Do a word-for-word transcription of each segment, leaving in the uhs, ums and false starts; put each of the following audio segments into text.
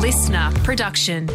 listener production.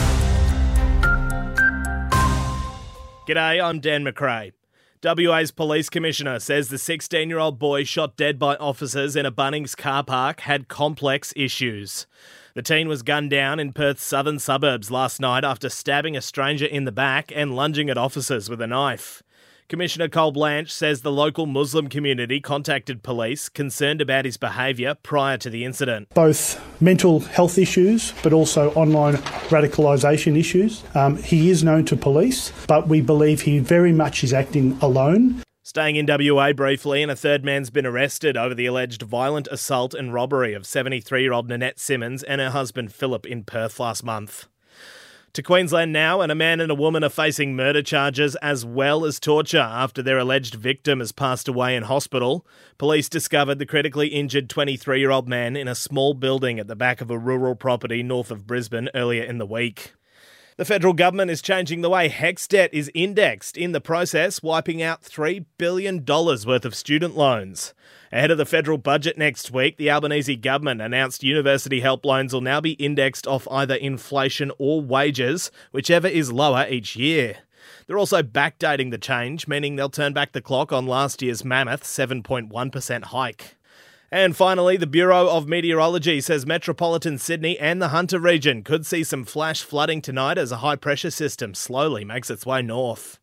G'day, I'm Dan McRae. W A's Police Commissioner says the sixteen-year-old boy shot dead by officers in a Bunnings car park had complex issues. The teen was gunned down in Perth's southern suburbs last night after stabbing a stranger in the back and lunging at officers with a knife. Commissioner Cole Blanche says the local Muslim community contacted police concerned about his behaviour prior to the incident. Both mental health issues but also online radicalisation issues. Um, he is known to police, but we believe he very much is acting alone. Staying in W A briefly, and a third man's been arrested over the alleged violent assault and robbery of seventy-three-year-old Nanette Simmons and her husband Philip in Perth last month. To Queensland now, and a man and a woman are facing murder charges as well as torture after their alleged victim has passed away in hospital. Police discovered the critically injured twenty-three-year-old man in a small building at the back of a rural property north of Brisbane earlier in the week. The federal government is changing the way HECS debt is indexed, in the process wiping out three billion dollars worth of student loans. Ahead of the federal budget next week, the Albanese government announced university help loans will now be indexed off either inflation or wages, whichever is lower each year. They're also backdating the change, meaning they'll turn back the clock on last year's mammoth seven point one percent hike. And finally, the Bureau of Meteorology says metropolitan Sydney and the Hunter region could see some flash flooding tonight as a high-pressure system slowly makes its way north.